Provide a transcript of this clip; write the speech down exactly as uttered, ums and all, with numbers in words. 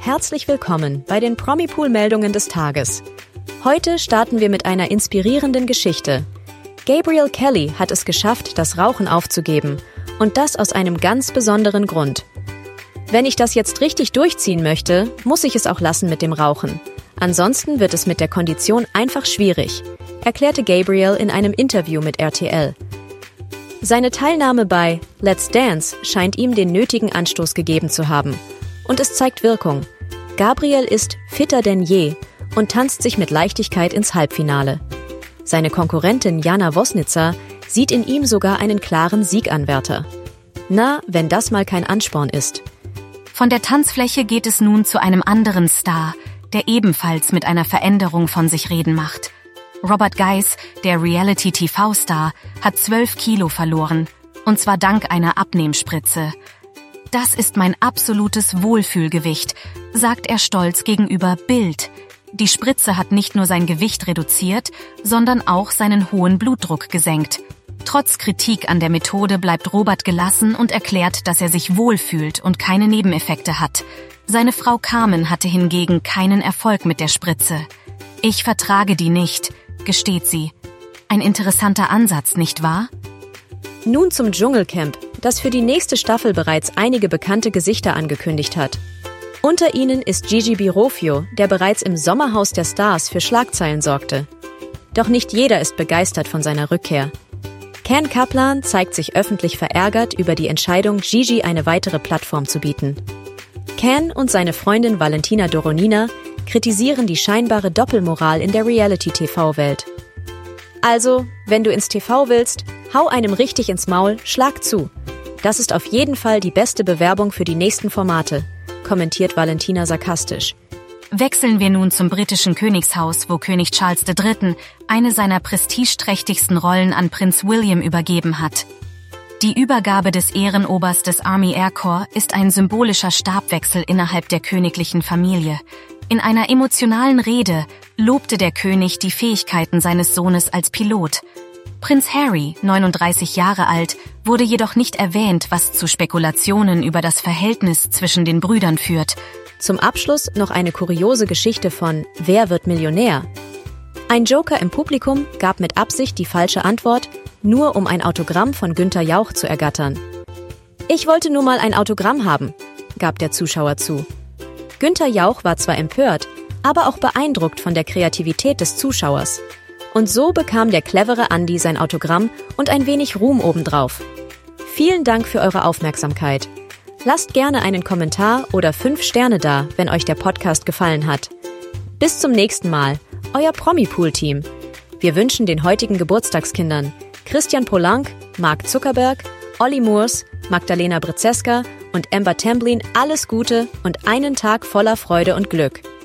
Herzlich willkommen bei den Promi-Pool-Meldungen des Tages. Heute starten wir mit einer inspirierenden Geschichte. Gabrielle Kelly hat es geschafft, das Rauchen aufzugeben. Und das aus einem ganz besonderen Grund. Wenn ich das jetzt richtig durchziehen möchte, muss ich es auch lassen mit dem Rauchen. Ansonsten wird es mit der Kondition einfach schwierig, erklärte Gabrielle in einem Interview mit R T L. Seine Teilnahme bei Let's Dance scheint ihm den nötigen Anstoß gegeben zu haben. Und es zeigt Wirkung. Gabrielle ist fitter denn je und tanzt sich mit Leichtigkeit ins Halbfinale. Seine Konkurrentin Jana Wosnica sieht in ihm sogar einen klaren Sieganwärter. Na, wenn das mal kein Ansporn ist. Von der Tanzfläche geht es nun zu einem anderen Star, der ebenfalls mit einer Veränderung von sich reden macht. Robert Geis, der Reality-T V-Star, hat zwölf Kilo verloren. Und zwar dank einer Abnehmspritze. Das ist mein absolutes Wohlfühlgewicht, sagt er stolz gegenüber Bild. Die Spritze hat nicht nur sein Gewicht reduziert, sondern auch seinen hohen Blutdruck gesenkt. Trotz Kritik an der Methode bleibt Robert gelassen und erklärt, dass er sich wohlfühlt und keine Nebeneffekte hat. Seine Frau Carmen hatte hingegen keinen Erfolg mit der Spritze. Ich vertrage die nicht, gesteht sie. Ein interessanter Ansatz, nicht wahr? Nun zum Dschungelcamp, das für die nächste Staffel bereits einige bekannte Gesichter angekündigt hat. Unter ihnen ist Gigi Birofio, der bereits im Sommerhaus der Stars für Schlagzeilen sorgte. Doch nicht jeder ist begeistert von seiner Rückkehr. Ken Kaplan zeigt sich öffentlich verärgert über die Entscheidung, Gigi eine weitere Plattform zu bieten. Ken und seine Freundin Valentina Doronina kritisieren die scheinbare Doppelmoral in der Reality-T V-Welt. Also, wenn du ins T V willst, hau einem richtig ins Maul, schlag zu. Das ist auf jeden Fall die beste Bewerbung für die nächsten Formate, kommentiert Valentina sarkastisch. Wechseln wir nun zum britischen Königshaus, wo König Charles der Dritte eine seiner prestigeträchtigsten Rollen an Prinz William übergeben hat. Die Übergabe des Ehrenobers des Army Air Corps ist ein symbolischer Stabwechsel innerhalb der königlichen Familie. In einer emotionalen Rede lobte der König die Fähigkeiten seines Sohnes als Pilot. Prinz Harry, neununddreißig Jahre alt, wurde jedoch nicht erwähnt, was zu Spekulationen über das Verhältnis zwischen den Brüdern führt. Zum Abschluss noch eine kuriose Geschichte von Wer wird Millionär? Ein Joker im Publikum gab mit Absicht die falsche Antwort, nur um ein Autogramm von Günther Jauch zu ergattern. Ich wollte nur mal ein Autogramm haben, gab der Zuschauer zu. Günther Jauch war zwar empört, aber auch beeindruckt von der Kreativität des Zuschauers. Und so bekam der clevere Andi sein Autogramm und ein wenig Ruhm obendrauf. Vielen Dank für eure Aufmerksamkeit. Lasst gerne einen Kommentar oder fünf Sterne da, wenn euch der Podcast gefallen hat. Bis zum nächsten Mal, euer Promi-Pool-Team. Wir wünschen den heutigen Geburtstagskindern Christian Polank, Mark Zuckerberg, Olli Moors, Magdalena Brzeska und Amber Tamblyn alles Gute und einen Tag voller Freude und Glück.